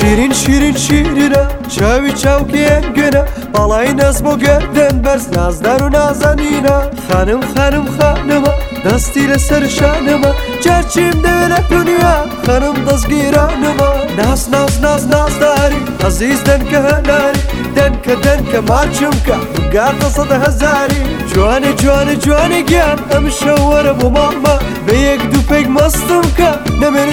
شیرین شیرین شیرینە چاوی چاوکێنگوێنە باڵای نەس بۆ گەردن بەرز نازدار و نازەنینە خانم خانم خانمە دەستی لەسەر شانمە جارچیم دەوێت لە دنیا خانم دەستگیرانمە ناز ناز ناز نازداری عەزیز دەنکە هەناری دەنکە دەنکە ماچمکە بگاتە سەد هەزاری جوانێ جوانێ جوانێ گیان ئەم شەو وەرە بۆ ماڵمە بە یەک دوو پێک مەستم کە نەمێنێ